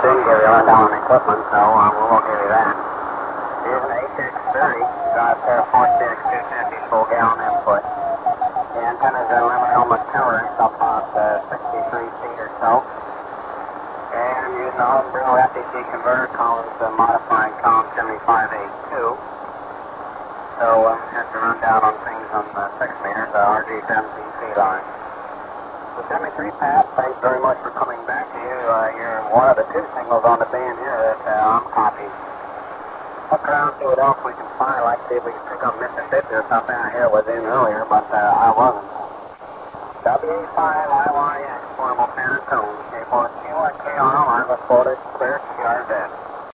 didn't give you a rundown on equipment, so we won't give you that. Here's an HX30, drives pair of 4.6, 250 full gallon input. The antenna's an aluminum tolerance, about 63 feet or so. And using the homebrew FTC converter columns, modifying column 7582. So just to run down on things on the 6 meters, RG17C line. The 73 pass, thanks very much for coming back to you. You're one of the two signals on the band here that I'm copying. Look around, see what else we can find. Like see if we can pick up Mississippi or something. I hear it was in earlier, but I wasn't. WA5 IYX, portable Pantone. K4QRK on alarm, reported clear